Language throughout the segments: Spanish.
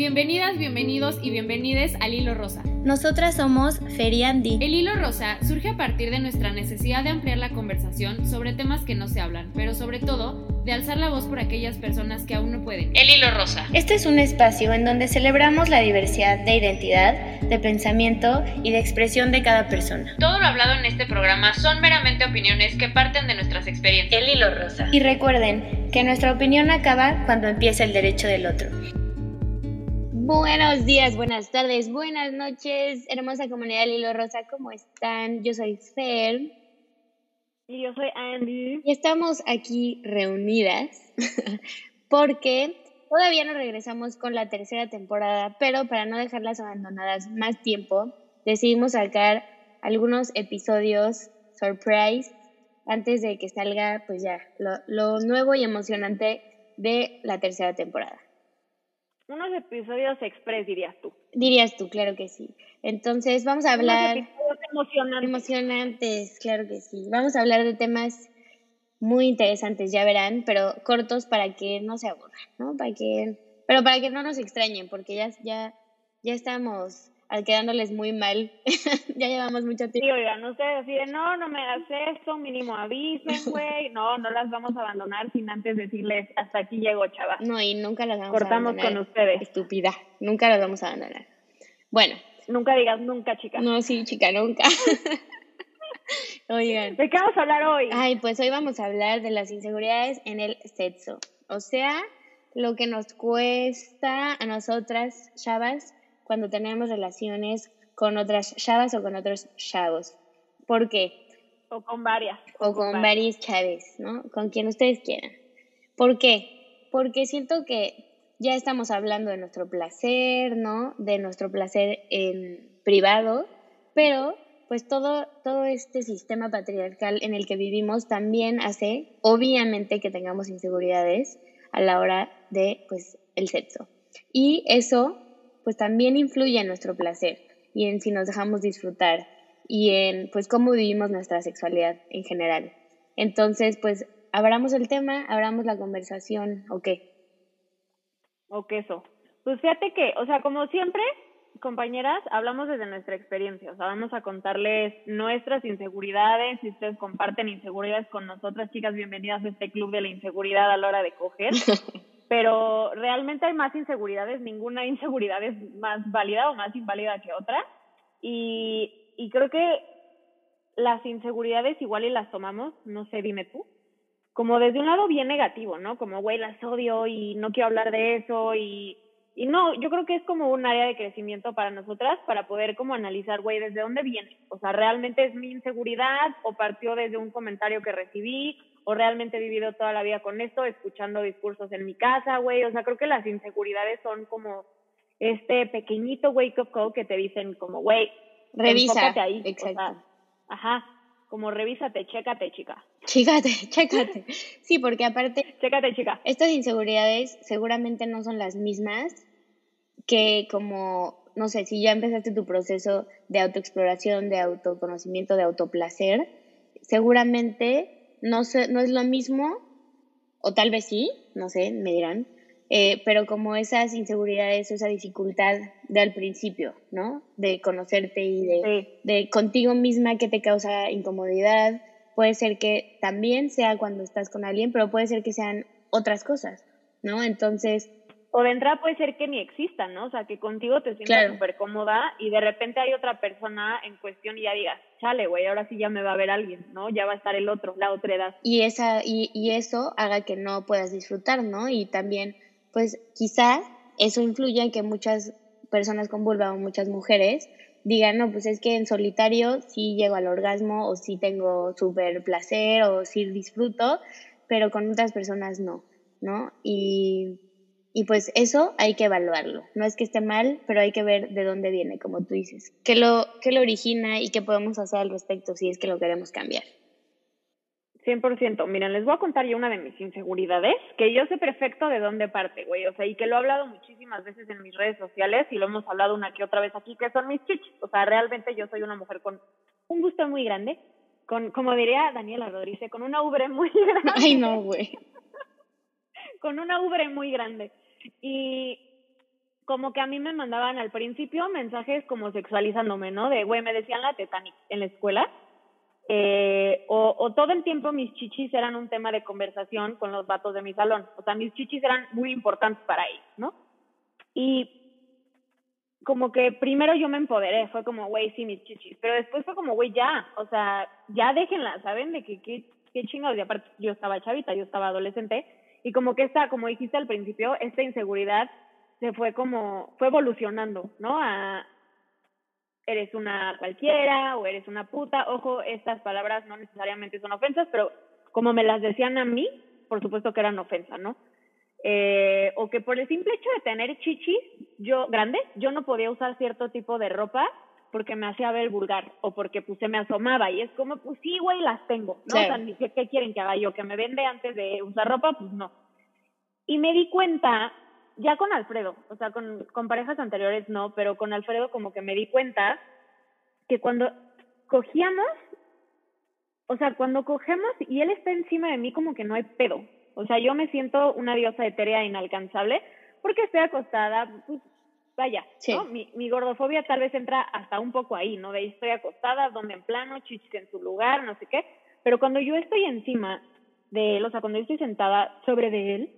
Bienvenidas, bienvenidos y bienvenides al Hilo Rosa. Nosotras somos Fer y Andy. El Hilo Rosa surge a partir de nuestra necesidad de ampliar la conversación sobre temas que no se hablan, pero sobre todo de alzar la voz por aquellas personas que aún no pueden. El Hilo Rosa. Este es un espacio en donde celebramos la diversidad de identidad, de pensamiento y de expresión de cada persona. Todo lo hablado en este programa son meramente opiniones que parten de nuestras experiencias. El Hilo Rosa. Y recuerden que nuestra opinión acaba cuando empieza el derecho del otro. Buenos días, buenas tardes, buenas noches, hermosa comunidad del Hilo Rosa, ¿cómo están? Yo soy Fer. Y yo soy Andy. Y estamos aquí reunidas porque todavía no regresamos con la tercera temporada, pero para no dejarlas abandonadas más tiempo, decidimos sacar algunos episodios surprise antes de que salga pues ya lo nuevo y emocionante de la tercera temporada. Unos episodios express, dirías tú. Dirías tú, claro que sí. Entonces vamos a hablar... Unos episodios emocionantes, claro que sí. Vamos a hablar de temas muy interesantes, ya verán, pero cortos para que no se aburran, ¿no? Para que no nos extrañen, porque ya estamos quedándoles muy mal. Ya llevamos mucho tiempo. Sí, oigan, ustedes así de, no me hagas esto, mínimo avisen, güey. No las vamos a abandonar sin antes decirles, hasta aquí llego, chava. No, y nunca las vamos Cortamos a abandonar. con ustedes. Estúpida, nunca las vamos a abandonar. Bueno. Nunca digas nunca, chica. No, sí, chica, nunca. Oigan. ¿De qué vamos a hablar hoy? Ay, pues hoy vamos a hablar de las inseguridades en el sexo. O sea, lo que nos cuesta a nosotras, chavas, cuando tenemos relaciones con otras chavas o con otros chavos. ¿Por qué? O con varias. O con varias chaves, ¿no? Con quien ustedes quieran. ¿Por qué? Porque siento que ya estamos hablando de nuestro placer, ¿no? De nuestro placer en privado, pero pues todo este sistema patriarcal en el que vivimos también hace, obviamente, que tengamos inseguridades a la hora de, pues, el sexo. Y eso, pues, también influye en nuestro placer y en si nos dejamos disfrutar y en, pues, cómo vivimos nuestra sexualidad en general. Entonces, pues, abramos el tema, abramos la conversación, ¿o qué? O queso. Pues fíjate que, o sea, como siempre, compañeras, hablamos desde nuestra experiencia, o sea, vamos a contarles nuestras inseguridades, si ustedes comparten inseguridades con nosotras, chicas, bienvenidas a este club de la inseguridad a la hora de coger, pero realmente hay más inseguridades, ninguna inseguridad es más válida o más inválida que otra, y creo que las inseguridades igual y las tomamos, no sé, dime tú, como desde un lado bien negativo, ¿no? Como, güey, las odio y no quiero hablar de eso y no, yo creo que es como un área de crecimiento para nosotras para poder como analizar, güey, ¿desde dónde viene? O sea, ¿realmente es mi inseguridad o partió desde un comentario que recibí o realmente he vivido toda la vida con esto, escuchando discursos en mi casa, güey? O sea, creo que las inseguridades son como este pequeñito wake-up call que te dicen como, güey, revisa, enfócate ahí. exacto. O sea, ajá. Como revísate, chécate, chica. Chécate. Sí, porque aparte... Chécate, chica. Estas inseguridades seguramente no son las mismas que como, no sé, si ya empezaste tu proceso de autoexploración, de autoconocimiento, de autoplacer, seguramente no es lo mismo, o tal vez sí, no sé, me dirán, pero como esas inseguridades, esa dificultad de al principio, ¿no? De conocerte y de contigo misma que te causa incomodidad. Puede ser que también sea cuando estás con alguien, pero puede ser que sean otras cosas, ¿no? Entonces... O de entrada puede ser que ni existan, ¿no? O sea, que contigo te sientas súper cómoda y de repente hay otra persona en cuestión y ya digas, chale, güey, ahora sí ya me va a ver alguien, ¿no? Ya va a estar el otro, la otra edad. Y eso haga que no puedas disfrutar, ¿no? Y también, pues, quizá eso influye en que muchas personas con vulva o muchas mujeres digan, no, pues es que en solitario sí llego al orgasmo o sí tengo súper placer o sí disfruto, pero con otras personas no, ¿no? Y pues eso hay que evaluarlo. No es que esté mal, pero hay que ver de dónde viene, como tú dices. ¿Qué lo origina y qué podemos hacer al respecto si es que lo queremos cambiar? 100%. Miren, les voy a contar yo una de mis inseguridades, que yo sé perfecto de dónde parte, güey. O sea, y que lo he hablado muchísimas veces en mis redes sociales y lo hemos hablado una que otra vez aquí, que son mis chichis. O sea, realmente yo soy una mujer con un gusto muy grande, con, como diría Daniela Rodríguez, con una ubre muy grande. Ay, no, güey. Con una ubre muy grande. Y como que a mí me mandaban al principio mensajes como sexualizándome, ¿no? De, güey, me decían la Titanic en la escuela. O todo el tiempo mis chichis eran un tema de conversación con los vatos de mi salón. O sea, mis chichis eran muy importantes para ellos, ¿no? Y como que primero yo me empoderé, fue como, güey, sí, mis chichis. Pero después fue como, güey, ya, o sea, ya déjenla, ¿saben? De que qué chingados. Y aparte yo estaba chavita, yo estaba adolescente. Y como que como dijiste al principio, esta inseguridad fue evolucionando, ¿no? A eres una cualquiera o eres una puta. Ojo, estas palabras no necesariamente son ofensas, pero como me las decían a mí, por supuesto que eran ofensas, ¿no? O que por el simple hecho de tener chichis grandes, yo no podía usar cierto tipo de ropa porque me hacía ver vulgar o porque pues se me asomaba y es como, pues sí, güey, las tengo, ¿no? Claro. O sea, ¿qué quieren que haga yo? ¿Que me vende antes de usar ropa? Pues no. Y me di cuenta, ya con Alfredo, o sea, con parejas anteriores no, pero con Alfredo como que me di cuenta que cuando cogíamos, o sea, cuando cogemos y él está encima de mí como que no hay pedo. O sea, yo me siento una diosa etérea inalcanzable porque estoy acostada, pues vaya, sí. ¿no? Mi gordofobia tal vez entra hasta un poco ahí, ¿no? De ahí estoy acostada, donde en plano, chichis en su lugar, no sé qué. Pero cuando yo estoy encima de él, o sea, cuando yo estoy sentada sobre de él,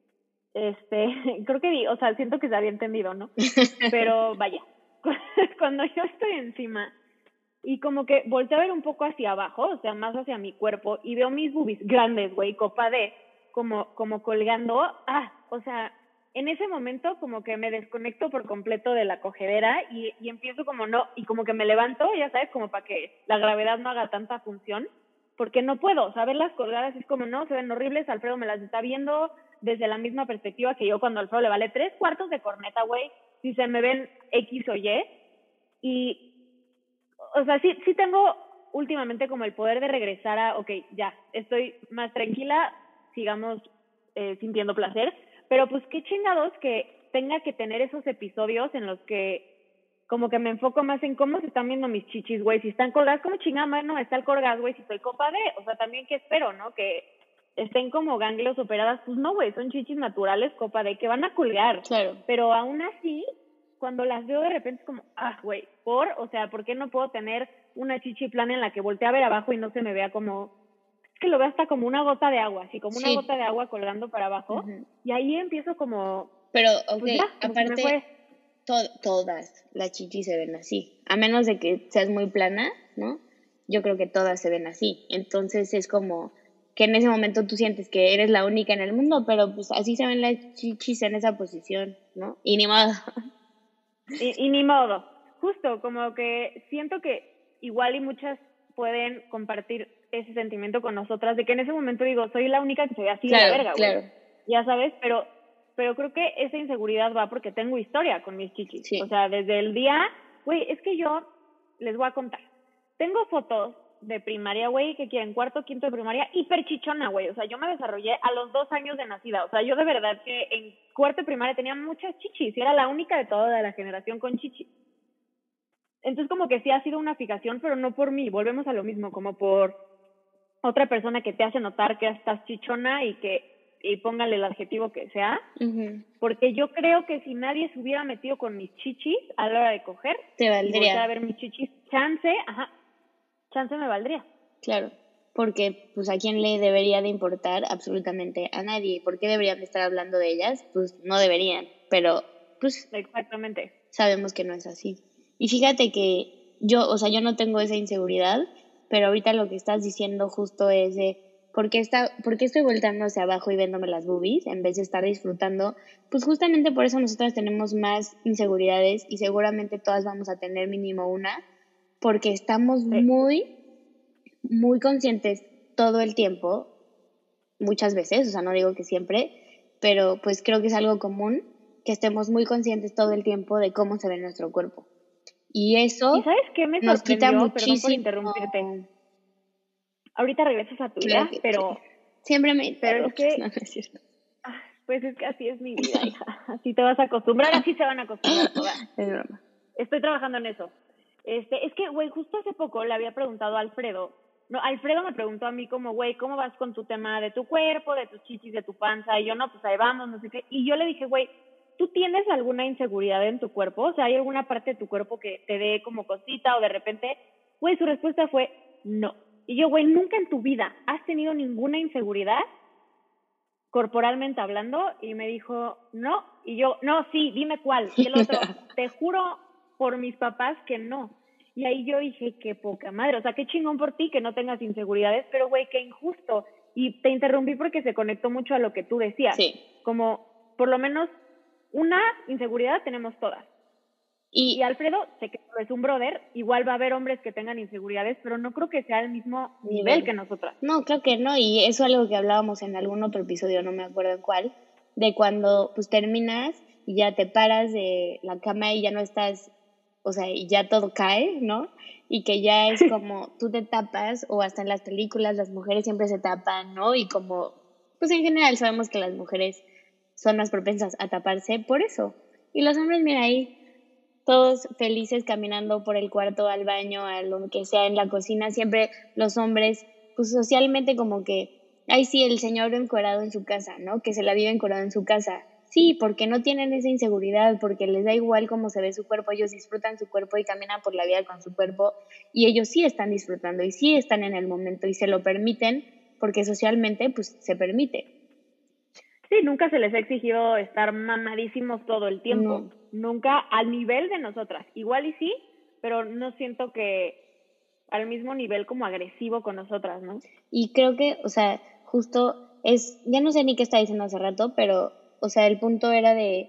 creo que, o sea, siento que se había entendido, ¿no? Pero vaya, cuando yo estoy encima y como que volteo a ver un poco hacia abajo, o sea, más hacia mi cuerpo, y veo mis boobies grandes, güey, copa D, como colgando, o sea, en ese momento como que me desconecto por completo de la cogedera y empiezo como no, y como que me levanto, ya sabes, como para que la gravedad no haga tanta función, porque no puedo, o sea, verlas colgadas es como, no, se ven horribles, Alfredo me las está viendo desde la misma perspectiva que yo cuando a Alfredo le vale 3/4 de corneta, güey, si se me ven X o Y, y o sea, sí tengo últimamente como el poder de regresar a, ok, ya, estoy más tranquila, sigamos sintiendo placer, pero pues qué chingados que tenga que tener esos episodios en los que como que me enfoco más en cómo se están viendo mis chichis, güey, si están colgadas, como chingada, mano, están colgadas, güey, si soy copa de, o sea, también que espero, ¿no? Que estén como ganglios operadas, pues no, güey, son chichis naturales, copa de, que van a colgar, Claro. pero aún así cuando las veo de repente es como, güey, o sea, ¿por qué no puedo tener una chichi plana en la que voltee a ver abajo y no se me vea como, es que lo veo hasta como una gota de agua, así como una gota de agua colgando para abajo, y ahí empiezo como, pero, ok, pues ya, como aparte, se me fue. Todas las chichis se ven así, a menos de que seas muy plana, ¿no? Yo creo que todas se ven así, entonces es como que en ese momento tú sientes que eres la única en el mundo, pero pues así se ven las chichis en esa posición, ¿no? Y ni modo. Y ni modo, justo como que siento que igual y muchas pueden compartir ese sentimiento con nosotras, de que en ese momento digo, soy la única que se ve así de la verga, güey. Claro. Ya sabes, pero creo que esa inseguridad va porque tengo historia con mis chichis. Sí. O sea, desde el día, güey, es que yo les voy a contar. Tengo fotos de primaria, güey, que quieren cuarto, quinto de primaria, hiper chichona, güey. O sea, yo me desarrollé a los 2 años de nacida. O sea, yo de verdad que en cuarto de primaria tenía muchas chichis y era la única de toda la generación con chichis. Entonces, como que sí ha sido una fijación, pero no por mí. Volvemos a lo mismo, como por otra persona que te hace notar que estás chichona y póngale el adjetivo que sea. Uh-huh. Porque yo creo que si nadie se hubiera metido con mis chichis a la hora de coger, te valdría. Y a ver mis chichis, chance me valdría. Claro, porque pues a quién le debería de importar absolutamente a nadie. ¿Por qué deberían de estar hablando de ellas? Pues no deberían, pero pues exactamente. Sabemos que no es así. Y fíjate que yo no tengo esa inseguridad, pero ahorita lo que estás diciendo justo es de ¿por qué estoy volteando hacia abajo y viéndome las boobies en vez de estar disfrutando? Pues justamente por eso nosotras tenemos más inseguridades y seguramente todas vamos a tener mínimo una, porque estamos muy, muy conscientes todo el tiempo, muchas veces, o sea, no digo que siempre, pero pues creo que es algo común que estemos muy conscientes todo el tiempo de cómo se ve nuestro cuerpo. Y eso ¿Y sabes qué me nos quita muchísimo. Perdón por interrumpirte. Ahorita regresas a tu idea, pero... Sí. Siempre me interrumpes. Pero es que... No es cierto. Pues es que así es mi vida, hija. Así te vas a acostumbrar, así se van a acostumbrar todas. Es broma. Estoy trabajando en eso. Es que, güey, justo hace poco le había preguntado a Alfredo. No, Alfredo me preguntó a mí como, güey, ¿cómo vas con tu tema de tu cuerpo, de tus chichis, de tu panza? Y yo, no, pues ahí vamos, no sé qué. Y yo le dije, güey, ¿tú tienes alguna inseguridad en tu cuerpo? O sea, ¿hay alguna parte de tu cuerpo que te dé como cosita o de repente? Güey, su respuesta fue no. Y yo, güey, ¿nunca en tu vida has tenido ninguna inseguridad corporalmente hablando? Y me dijo, no. Y yo, no, sí, dime cuál. Y el otro, te juro por mis papás que no. Y ahí yo dije, qué poca madre, o sea, qué chingón por ti que no tengas inseguridades, pero güey, qué injusto. Y te interrumpí porque se conectó mucho a lo que tú decías. Sí. Como, por lo menos, una inseguridad tenemos todas. Y Alfredo, sé que es un brother, igual va a haber hombres que tengan inseguridades, pero no creo que sea el mismo nivel que nosotras. No, creo que no, y eso es algo que hablábamos en algún otro episodio, no me acuerdo en cuál, de cuando pues terminas y ya te paras de la cama y ya no estás, o sea, y ya todo cae, ¿no? Y que ya es como tú te tapas, o hasta en las películas las mujeres siempre se tapan, ¿no? Y como, pues en general sabemos que las mujeres son más propensas a taparse por eso. Y los hombres, mira ahí, todos felices caminando por el cuarto, al baño, a lo que sea, en la cocina, siempre los hombres, pues socialmente como que, ay sí, el señor encuerado en su casa, ¿no? Que se la vive encuerado en su casa. Sí, porque no tienen esa inseguridad, porque les da igual cómo se ve su cuerpo, ellos disfrutan su cuerpo y caminan por la vida con su cuerpo, y ellos sí están disfrutando y sí están en el momento y se lo permiten, porque socialmente pues se permite. Sí, nunca se les ha exigido estar mamadísimos todo el tiempo. No. Nunca al nivel de nosotras. Igual y sí, pero no siento que al mismo nivel como agresivo con nosotras, ¿no? Y creo que, o sea, justo es, ya no sé ni qué estaba diciendo hace rato, pero, o sea, el punto era de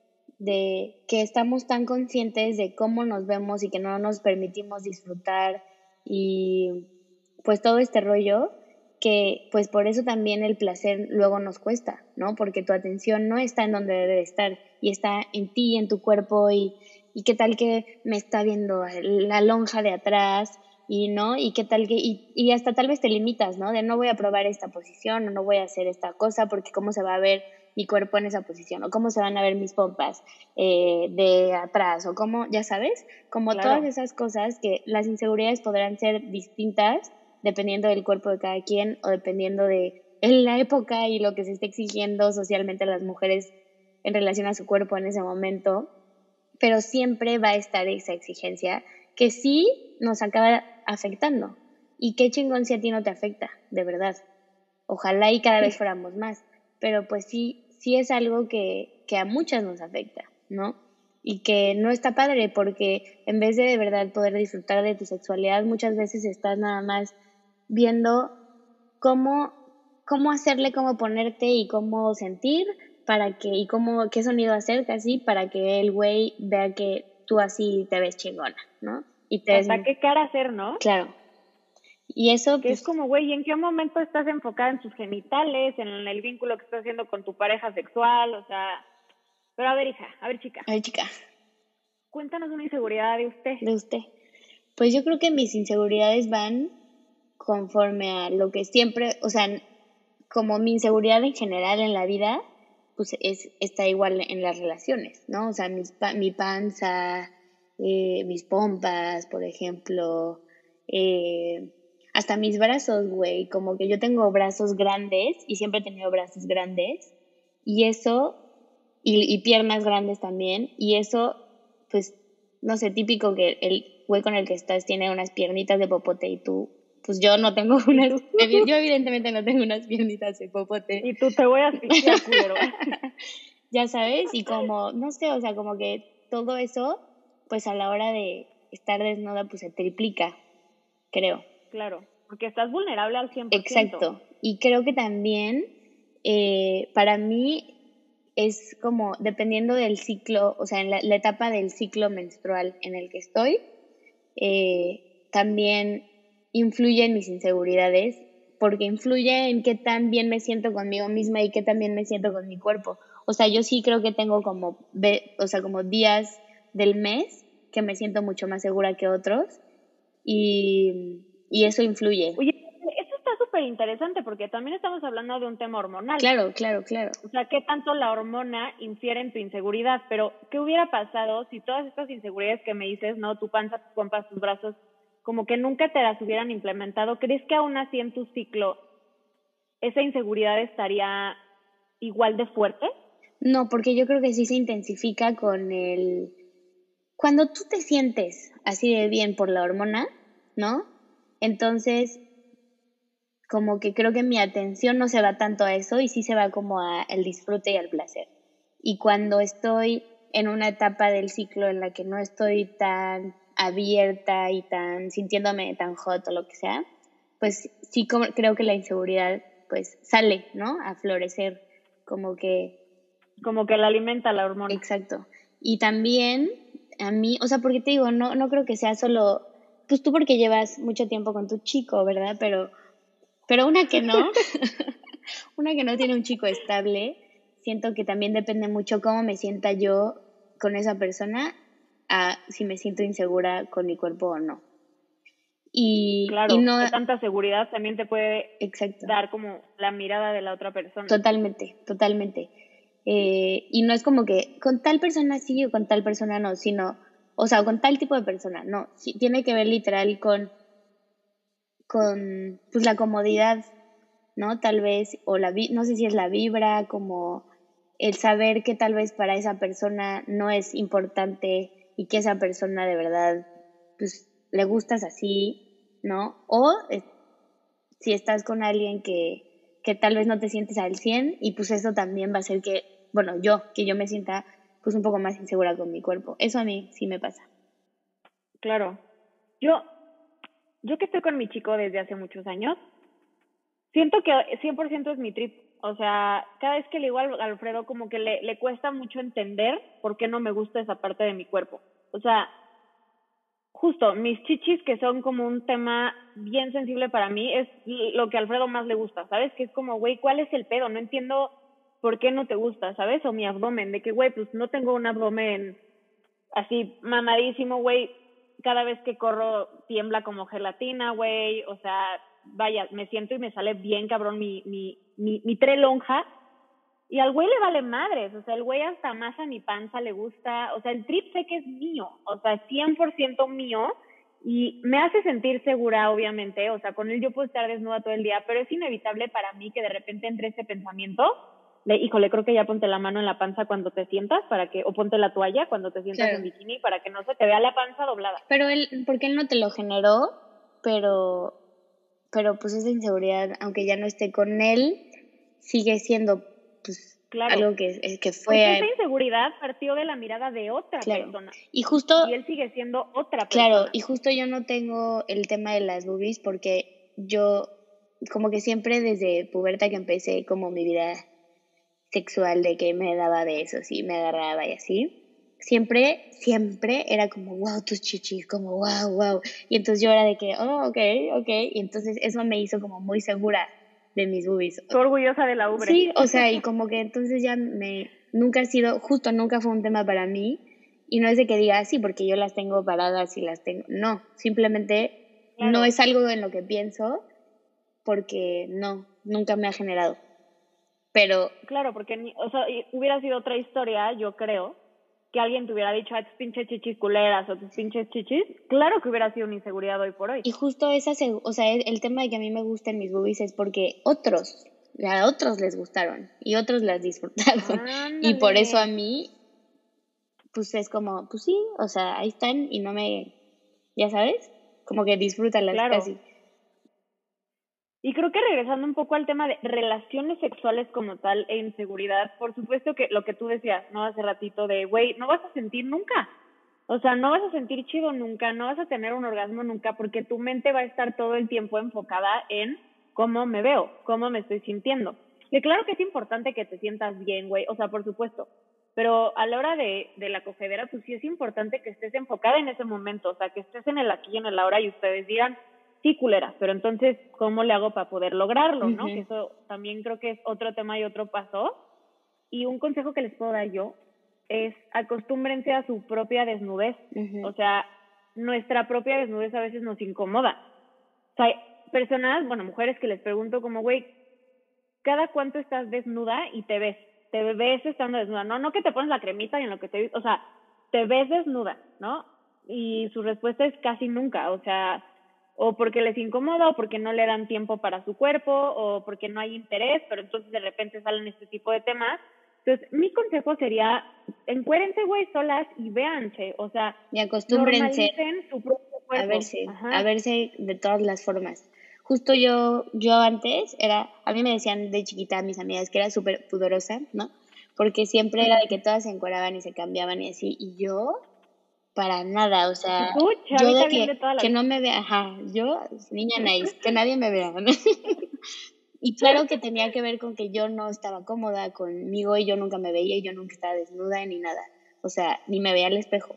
que estamos tan conscientes de cómo nos vemos y que no nos permitimos disfrutar y pues todo este rollo, que pues por eso también el placer luego nos cuesta, ¿no? Porque tu atención no está en donde debe de estar y está en ti, en tu cuerpo y qué tal que me está viendo la lonja de atrás y no, y qué tal que, y hasta tal vez te limitas, ¿no? De no voy a probar esta posición o no voy a hacer esta cosa porque cómo se va a ver mi cuerpo en esa posición o cómo se van a ver mis pompas de atrás o cómo, ya sabes, como Claro. todas esas cosas que las inseguridades podrán ser distintas dependiendo del cuerpo de cada quien o dependiendo de la época y lo que se esté exigiendo socialmente a las mujeres en relación a su cuerpo en ese momento, pero siempre va a estar esa exigencia que sí nos acaba afectando. Y qué chingón si a ti no te afecta, de verdad. Ojalá y cada vez fuéramos más, pero pues sí es algo que a muchas nos afecta, ¿no? Y que no está padre porque en vez de verdad poder disfrutar de tu sexualidad, muchas veces estás nada más viendo cómo hacerle, cómo ponerte y cómo sentir para que, y cómo, qué sonido hacer casi para que el güey vea que tú así te ves chingona, ¿no? Y te Hasta qué cara hacer, ¿no? Claro. Y eso, que pues, es como, güey, ¿en qué momento estás enfocada en sus genitales, en el vínculo que estás haciendo con tu pareja sexual? O sea, pero a ver, hija, a ver, chica. Ay, chica. Cuéntanos una inseguridad de usted. De usted. Pues yo creo que mis inseguridades van conforme a lo que siempre, o sea, como mi inseguridad en general en la vida, pues está igual en las relaciones, ¿no? O sea, mi panza, mis pompas, por ejemplo, hasta mis brazos, güey, como que yo tengo brazos grandes y siempre he tenido brazos grandes y eso, y piernas grandes también, y eso, pues, no sé, típico que el güey con el que estás tiene unas piernitas de popote y tú, pues yo no tengo unas, yo evidentemente no tengo unas piernitas de popote. Y tú te voy a asfixiar, culero. Ya sabes, y como, no sé, o sea, como que todo eso, pues a la hora de estar desnuda, pues se triplica, creo. Claro, porque estás vulnerable al 100%. Exacto, y creo que también para mí es como dependiendo del ciclo, o sea, en la etapa del ciclo menstrual en el que estoy, también influye en mis inseguridades, porque influye en qué tan bien me siento conmigo misma y qué tan bien me siento con mi cuerpo. O sea, yo sí creo que tengo como días del mes que me siento mucho más segura que otros y eso influye. Oye, esto está súper interesante porque también estamos hablando de un tema hormonal. Claro. O sea, ¿qué tanto la hormona infiere en tu inseguridad? Pero, ¿qué hubiera pasado si todas estas inseguridades que me dices, no, tu panza, tus pompas, tus brazos, como que nunca te las hubieran implementado? ¿Crees que aún así en tu ciclo esa inseguridad estaría igual de fuerte? No, porque yo creo que sí se intensifica con el... Cuando tú te sientes así de bien por la hormona, ¿no? Entonces, como que creo que mi atención no se va tanto a eso y sí se va como a el disfrute y al placer. Y cuando estoy en una etapa del ciclo en la que no estoy tan abierta y tan sintiéndome tan hot o lo que sea, pues sí creo que la inseguridad pues sale, ¿no? A florecer, como que Como que la alimenta la hormona. exacto. Y también a mí, o sea, porque te digo, no creo que sea solo, pues tú porque llevas mucho tiempo con tu chico, ¿verdad? Pero una que no, una que no tiene un chico estable, siento que también depende mucho cómo me sienta yo con esa persona, a si me siento insegura con mi cuerpo o no. Y Claro, no, que tanta seguridad también te puede exacto, dar como la mirada de la otra persona. totalmente, totalmente. Y no es como que con tal persona sí o con tal persona no, sino, o sea, con tal tipo de persona, no, sí, tiene que ver literal con pues la comodidad, ¿no? Tal vez, o no sé si es la vibra, como el saber que tal vez para esa persona no es importante y que esa persona de verdad, pues le gustas así, ¿no? O si estás con alguien que tal vez no te sientes al 100 y pues eso también va a hacer que, bueno, que yo me sienta pues un poco más insegura con mi cuerpo. Eso a mí sí me pasa. Claro. Yo, yo que estoy con mi chico desde hace muchos años, siento que 100% es mi trip. O sea, cada vez que le digo a Alfredo, como que le cuesta mucho entender por qué no me gusta esa parte de mi cuerpo. O sea, justo, mis chichis, que son como un tema bien sensible para mí, es lo que a Alfredo más le gusta, ¿sabes? Que es como, güey, ¿cuál es el pedo? No entiendo por qué no te gusta, ¿sabes? O mi abdomen, de que, güey, pues no tengo un abdomen así mamadísimo, güey. Cada vez que corro tiembla como gelatina, güey. O sea, vaya, me siento y me sale bien cabrón mi trelonja. Y al güey le vale madres, o sea, el güey hasta más a mi panza le gusta, o sea, el trip sé que es mío, o sea, 100% mío, y me hace sentir segura, obviamente, o sea, con él yo puedo estar desnuda todo el día, pero es inevitable para mí que de repente entre este pensamiento, híjole, creo que ya ponte la mano en la panza cuando te sientas, o ponte la toalla cuando te sientas Claro. en bikini, para que no se te vea la panza doblada. Pero porque él no te lo generó, pero, pero pues esa inseguridad, aunque ya no esté con él, sigue siendo pues Claro, algo que porque esa fue, inseguridad partió de la mirada de otra claro. persona, Y justo, y él sigue siendo otra claro, persona. y justo yo no tengo el tema de las boobies porque yo como que siempre desde puberta que empecé como mi vida sexual de que me daba besos y me agarraba y así, siempre era como, wow, tus chichis, como, wow, wow. Y entonces yo era de que, oh, ok. Y entonces eso me hizo como muy segura de mis boobies. Estoy orgullosa de la ubre. Sí, o sea, y como que entonces nunca ha sido, justo nunca fue un tema para mí. Y no es de que diga sí, porque yo las tengo paradas y las tengo. No, simplemente no Claro, es algo en lo que pienso porque no, nunca me ha generado. Pero claro, porque, o sea, hubiera sido otra historia, yo creo, que alguien te hubiera dicho, tus pinches chichis culeras o tus pinches chichis, claro que hubiera sido una inseguridad hoy por hoy. y justo o sea, el tema de que a mí me gusten mis boobies es porque a otros les gustaron y otros las disfrutaron. Y por eso a Ándale. mí, pues es como, pues sí, o sea, ahí están y ya sabes, como que disfrútalas Claro. casi. Y creo que regresando un poco al tema de relaciones sexuales como tal e inseguridad, por supuesto que lo que tú decías, ¿no? Hace ratito de, güey, no vas a sentir nunca. O sea, no vas a sentir chido nunca, no vas a tener un orgasmo nunca, porque tu mente va a estar todo el tiempo enfocada en cómo me veo, cómo me estoy sintiendo. Que claro que es importante que te sientas bien, güey, o sea, por supuesto. Pero a la hora de la cogedera, pues sí es importante que estés enfocada en ese momento, o sea, que estés en el aquí y en el ahora y ustedes digan, sí, culera, pero entonces, ¿cómo le hago para poder lograrlo, no? Que eso también creo que es otro tema y otro paso. Y un consejo que les puedo dar yo es acostúmbrense a su propia desnudez. O sea, nuestra propia desnudez a veces nos incomoda. O sea, hay personas, bueno, mujeres que les pregunto como, güey, ¿cada cuánto estás desnuda y te ves? Te ves estando desnuda, no que te pones la cremita y en lo que te, o sea, te ves desnuda, ¿no? Y su respuesta es casi nunca, o sea, o porque les incomoda, o porque no le dan tiempo para su cuerpo, o porque no hay interés, pero entonces de repente salen este tipo de temas, Entonces, mi consejo sería, encuérense, güey, solas y véanse, o sea, Y acostúmbrense normalicen su propio cuerpo. a verse de todas las formas. Justo yo antes a mí me decían de chiquita mis amigas que era súper pudorosa, ¿no? Porque siempre era de que todas se encueraban y se cambiaban y así, y yo, para nada, o sea, Tú, yo chavita de bien de toda la que vida. no me vea, yo, niña nice, que nadie me vea, ¿no? Y claro que tenía que ver con que yo no estaba cómoda conmigo y yo nunca me veía y yo nunca estaba desnuda ni nada, o sea, ni me veía al espejo.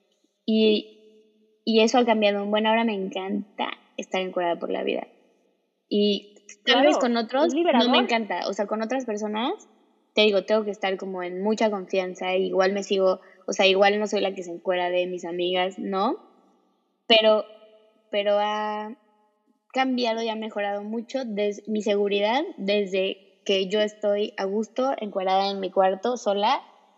Y eso ha cambiado. Bueno, ahora me encanta estar encuadrada por la vida. Y tal vez con otros es no me liberador. encanta. O sea, con otras personas, te digo, tengo que estar como en mucha confianza. Igual me sigo, o sea, igual no soy la que se encuera de mis amigas, ¿no? Pero ha cambiado y ha mejorado mucho mi seguridad desde que yo estoy a gusto, encuadrada en mi cuarto, sola,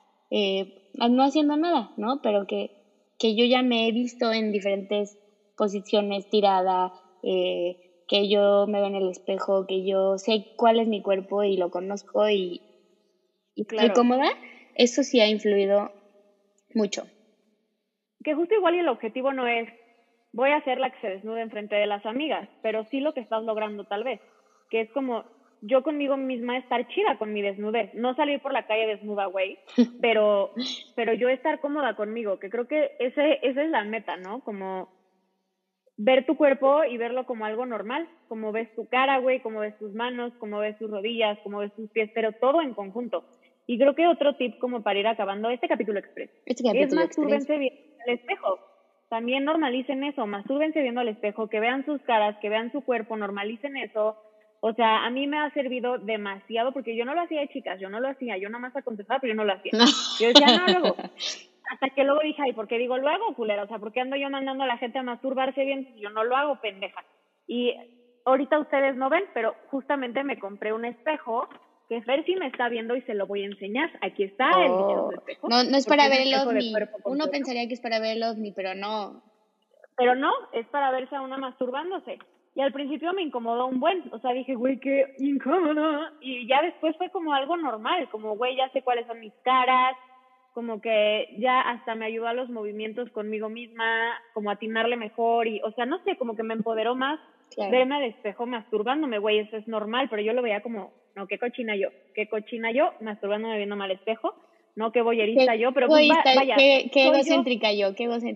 no haciendo nada, ¿no? Pero que yo ya me he visto en diferentes posiciones, tirada, que yo me veo en el espejo, que yo sé cuál es mi cuerpo y lo conozco y estoy cómoda, eso sí ha influido mucho. Que justo igual y el objetivo no es voy a ser la que se desnude enfrente de las amigas, pero sí lo que estás logrando tal vez, que es como yo conmigo misma estar chida con mi desnudez, no salir por la calle desnuda, güey, pero yo estar cómoda conmigo, que creo que esa es la meta, ¿no? Como ver tu cuerpo y verlo como algo normal, como ves tu cara, güey, como ves tus manos, como ves tus rodillas, como ves tus pies, pero todo en conjunto. Y creo que otro tip como para ir acabando este capítulo express es mastúrbense viendo al espejo. También normalicen eso, mastúrbense viendo al espejo, que vean sus caras, que vean su cuerpo, normalicen eso. O sea, a mí me ha servido demasiado, porque yo no lo hacía de chicas, yo no lo hacía, yo nada más contestaba, pero yo no lo hacía. Yo decía, no, luego. Hasta que luego dije, ay, ¿por qué digo luego, culera? O sea, ¿por qué ando yo mandando a la gente a masturbarse bien? Yo no lo hago, pendeja. Y ahorita ustedes no ven, pero justamente me compré un espejo que Fer sí me está viendo y se lo voy a enseñar. Aquí está el dichoso espejo. No es para ver el ovni. Uno pensaría que es para ver el ovni, pero no. Pero no, es para verse a una masturbándose. Y al principio me incomodó un buen. O sea, dije, güey, qué incómodo. Y ya después fue como algo normal. Como, güey, ya sé cuáles son mis caras. Como que ya hasta me ayudó a los movimientos conmigo misma. Como atinarle mejor. Y, o sea, no sé, como que me empoderó más verme al espejo masturbándome, güey. Eso es normal, pero yo lo veía como, no, qué cochina yo, masturbándome viéndome al espejo, no, qué boyerista yo, pero pues vaya. Qué egocéntrica yo.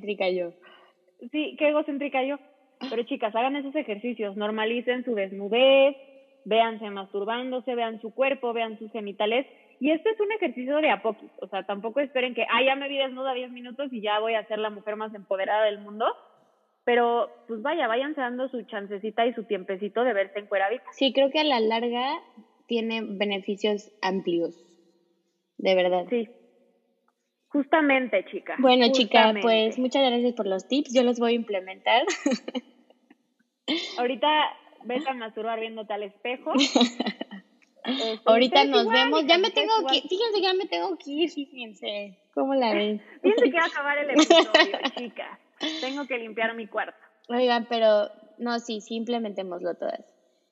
Sí, qué egocéntrica yo. Pero chicas, hagan esos ejercicios, normalicen su desnudez, véanse masturbándose, vean su cuerpo, vean sus genitales. Y esto es un ejercicio de a poquis, o sea, tampoco esperen que, ya me vi desnuda 10 minutos y ya voy a ser la mujer más empoderada del mundo. Pero, pues vaya, váyanse dando su chancecita y su tiempecito de verse encueradita. Sí, creo que a la larga tiene beneficios amplios, de verdad. Sí. Justamente, chica. Bueno, chica, pues muchas gracias por los tips, yo los voy a implementar. Ahorita vete a masturbar viéndote al espejo. Ahorita nos vemos. Ya me tengo que ir. Fíjense que ya me tengo que ir, fíjense. ¿Cómo la ven? Fíjense que va a acabar el episodio, chica. Tengo que limpiar mi cuarto. Oigan, pero no, sí, implementémoslo todas.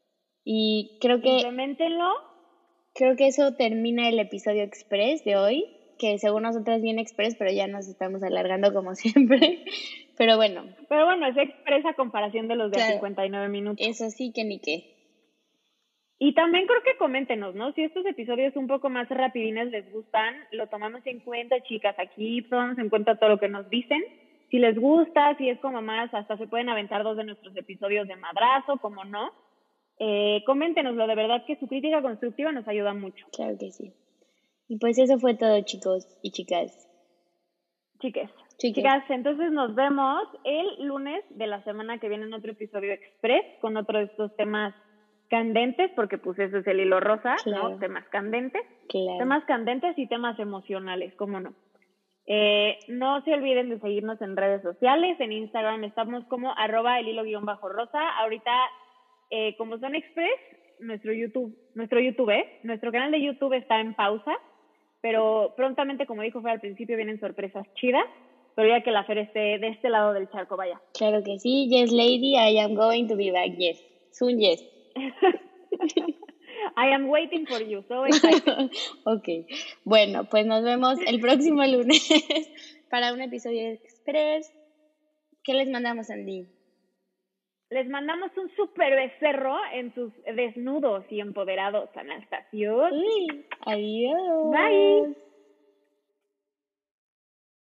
Y creo que... Implementenlo. Creo que eso termina el episodio express de hoy, que según nosotras viene express, pero ya nos estamos alargando como siempre. Pero bueno, es express a comparación de los de 59 minutos. Eso sí que ni qué. Y también creo que coméntenos, ¿no? Si estos episodios un poco más rapidines les gustan, lo tomamos en cuenta, chicas. Aquí tomamos en cuenta todo lo que nos dicen. Si les gusta, si es como más, hasta se pueden aventar 2 de nuestros episodios de madrazo, como no. Coméntenoslo, de verdad que su crítica constructiva nos ayuda mucho. Claro que sí. Y pues eso fue todo, chicos y chicas. Chicas, entonces nos vemos el lunes de la semana que viene en otro episodio express con otro de estos temas candentes, porque pues eso es el hilo rosa, ¿no? Temas candentes. Temas candentes y temas emocionales, ¿cómo no? No se olviden de seguirnos en redes sociales. En Instagram estamos como @elhilo_rosa. Ahorita, como son express, nuestro canal de YouTube está en pausa, pero prontamente, como dijo Fer al principio, vienen sorpresas chidas, pero ya que la Fer esté de este lado del charco, vaya. Claro que sí. Yes, lady, I am going to be back. Yes. Soon, yes. I am waiting for you, so excited. Ok, bueno, pues nos vemos el próximo lunes para un episodio express. ¿Qué les mandamos, Andy? Les mandamos un súper becerro en sus desnudos y empoderados, Anastasia. Adiós. Bye.